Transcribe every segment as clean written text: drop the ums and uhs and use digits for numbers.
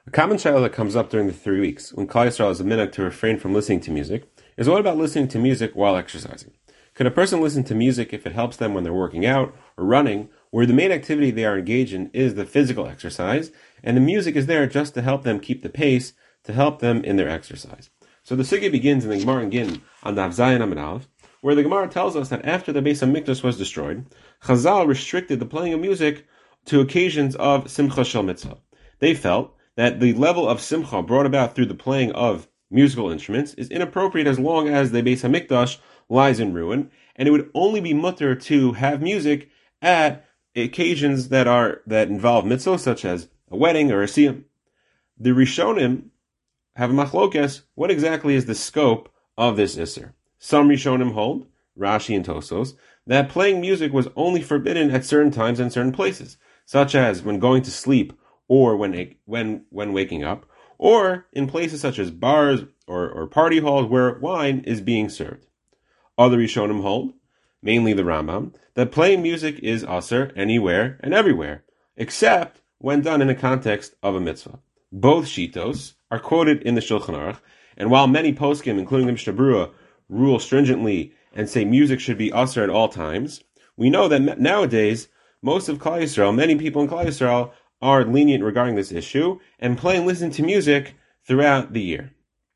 A common shaila that comes up during the 3 weeks, when Klal Yisrael is a minhag to refrain from listening to music, is what about listening to music while exercising? Can a person listen to music if it helps them when they're working out or running, where the main activity they are engaged in is the physical exercise, and the music is there just to help them keep the pace, to help them in their exercise? So the sugya begins in the Gemara in Gin on Daf Zayin Amud Aleph, where the Gemara tells us that after the Beis HaMikdash was destroyed, Chazal restricted the playing of music to occasions of Simcha Shel Mitzvah. They felt that the level of simcha brought about through the playing of musical instruments is inappropriate as long as the Beis HaMikdash lies in ruin, and it would only be mutter to have music at occasions that involve mitzvah, such as a wedding or a siyum. The Rishonim have a machlokes. What exactly is the scope of this isser? Some Rishonim hold, Rashi and Tosos, that playing music was only forbidden at certain times and certain places, such as when going to sleep, or when waking up, or in places such as bars or party halls where wine is being served. Other Rishonim hold, mainly the Rambam, that playing music is asur anywhere and everywhere, except when done in the context of a mitzvah. Both shitos are quoted in the Shulchan Aruch, and while many poskim, including the Mishnah Berurah, rule stringently and say music should be asur at all times, we know that nowadays most of Klal Yisrael, many people in Klal Yisrael, are lenient regarding this issue and play and listen to music throughout the year.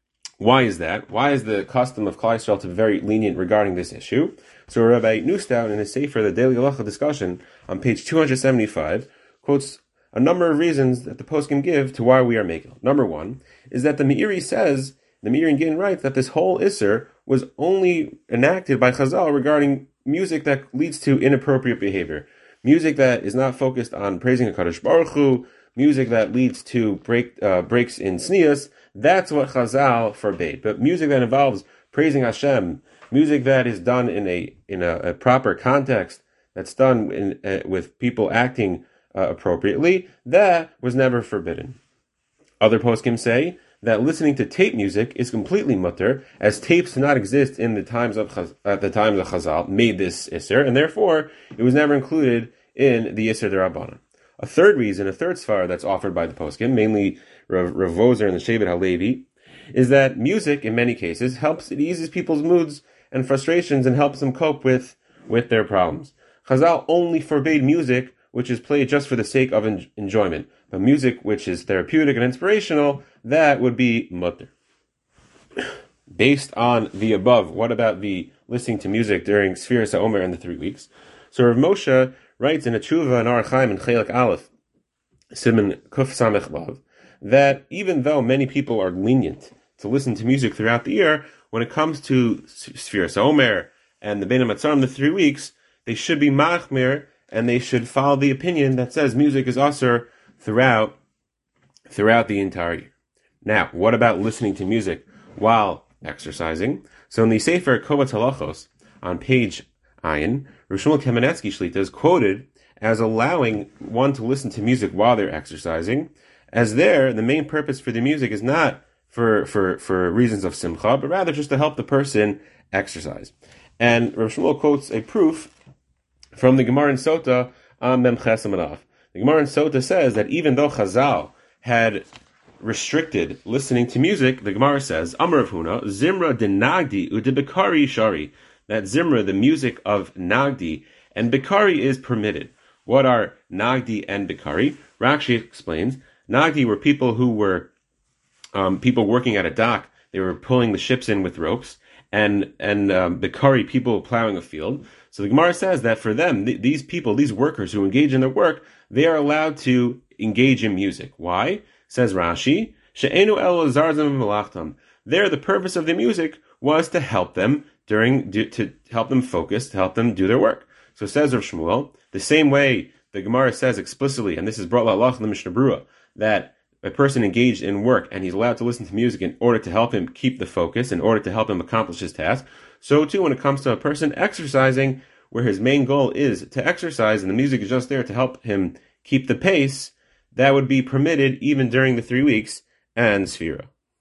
Why is that? Why is the custom of Klal Yisrael to be very lenient regarding this issue? So Rabbi Neustadt, in his Sefer, the Daily Halacha discussion, on page 275, quotes a number of reasons that the poskim give to why we are making. Number one is that the Meiri says, the Meiri in Gin writes that this whole Isser was only enacted by Chazal regarding music that leads to inappropriate behavior. Music that is not focused on praising HaKadosh Baruch Hu, music that leads to breaks in sneas, that's what Chazal forbade. But music that involves praising Hashem, music that is done in a proper context, that's done with people acting appropriately, that was never forbidden. Other poskim say that listening to tape music is completely mutter, as tapes did not exist in the times of Chazal made this Isser, and therefore it was never included in the Isser D'Rabbanan. A third svara that's offered by the poskim, mainly Rav Wozer and the Shevet HaLevi, is that music, in many cases, it eases people's moods and frustrations and helps them cope with their problems. Chazal only forbade music which is played just for the sake of enjoyment, but music which is therapeutic and inspirational, that would be mutter. Based on the above, what about the listening to music during Sfiras HaOmer in the 3 weeks? So Rav Moshe writes in a tshuva in Ar Chaim in Chelek Aleph, Siman Kuf Samech Vav, that even though many people are lenient to listen to music throughout the year, when it comes to Sfiras HaOmer and the Bein HaMatzarim, the 3 weeks, they should be machmir, and they should follow the opinion that says music is asur throughout the entire year. Now, what about listening to music while exercising? So in the Sefer Kovat Halachos, on page Ayin, Rav Shmuel Kamenetsky Shlita is quoted as allowing one to listen to music while they're exercising, as there, the main purpose for the music is not for reasons of simcha, but rather just to help the person exercise. And Rav Shmuel quotes a proof from the Gemara in Sota on Mem Ches Amud Aleph. The Gemara in Sota says that even though Chazal had restricted listening to music, the Gemara says, Amar Rav Huna, Zimra de Nagdi u de Bekari Shari, that Zimra, the music of Nagdi, and Bekari is permitted. What are Nagdi and Bekari? Rashi explains, Nagdi were people who were people working at a dock. They were pulling the ships in with ropes, and Bekari, people plowing a field. So the Gemara says that for them, these people, these workers who engage in their work, they are allowed to engage in music. Why? Says Rashi, She'enu elo zarzim melachtam. There, the purpose of the music was to help them to help them focus, to help them do their work. So says Rav Shmuel, the same way the Gemara says explicitly, and this is brought la'alach in the Mishnah Berurah, that a person engaged in work and he's allowed to listen to music in order to help him keep the focus, in order to help him accomplish his task. So too, when it comes to a person exercising, where his main goal is to exercise and the music is just there to help him keep the pace, that would be permitted even during the 3 weeks and Sfira.